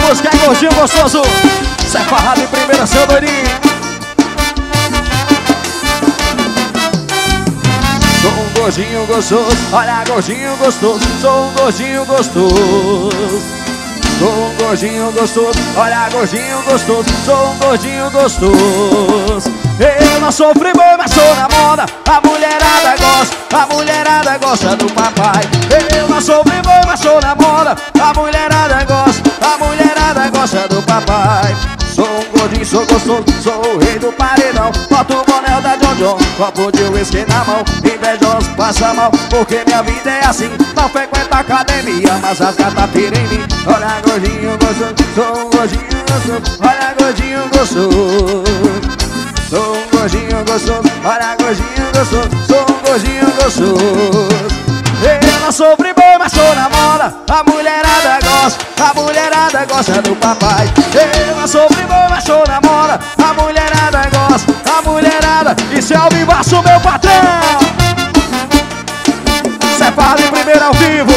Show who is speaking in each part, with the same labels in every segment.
Speaker 1: música é gordinho gostoso. Cê é farrado em primeira, seu doidinho. Sou um gordinho gostoso, olha gordinho gostoso. Sou um gordinho gostoso. Sou um gordinho gostoso, olha gordinho gostoso. Sou um gordinho gostoso. Eu não sou friboi, mas sou na moda. A mulherada gosta do papai. Eu não sou friboi, mas sou na moda. A mulherada gosta do papai. Sou um gordinho, sou gostoso, sou o rei do paredão. Boto o boné da John John, copo de uísque na mão. Invejoso passa mal, porque minha vida é assim. Não frequento academia, mas as gatas piram em mim. Olha gordinho gostoso, sou um gordinho gostoso. Olha gordinho gostoso. Sou um gordinho gostoso, olha gordinho gostoso. Sou um gordinho gostoso. Eu não sou friboi, mas sou na moda. A mulherada gosta do papai. Eu não sou friboi, mas sou na moda. A mulherada gosta, isso é ao vivaço, meu patrão. Separa em primeiro ao vivo.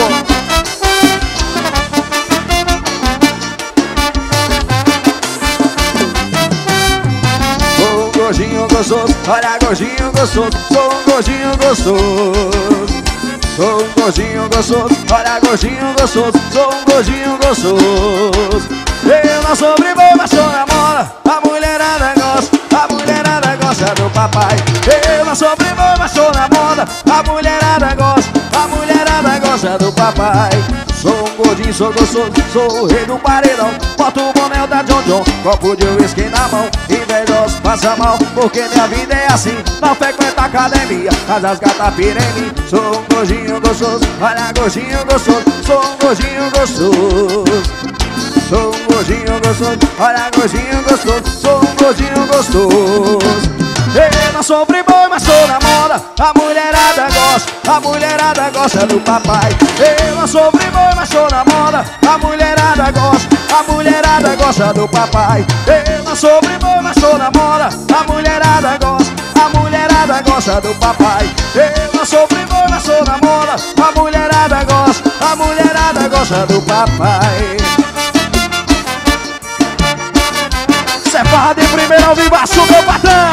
Speaker 1: Sou um gordinho gostoso, olha gordinho gostoso. Sou um gordinho gostoso. Sou um gordinho gostoso, olha gordinho gostoso. Sou um gordinho gostoso. Eu não sou friboi, mas sou na moda. A mulherada gosta do papai. Eu não sou friboi, mas sou na moda. A mulherada gosta do papai. Sou um gordinho, sou gostoso, sou o rei do paredão. Boto o boné da John John, copo de uísque na mão. Invejoso passa mal, porque minha vida é assim. Não frequento academia, mas as gatas piram em mim. Sou um gordinho gostoso, olha gordinho gostoso. Sou um gordinho gostoso. Sou um gordinho gostoso, olha gordinho gostoso. Sou um gordinho gostoso. Eu não sou friboi, mas sou na moda. A mulherada gosta do papai. Eu não sou friboi, mas sou na moda. A mulherada gosta do papai. Eu não sou friboi, mas sou na moda. A mulherada gosta do papai. Eu não sou friboi, mas sou na moda. A mulherada gosta do papai. Cê é farra de primeiro ao vivaço, meu patrão.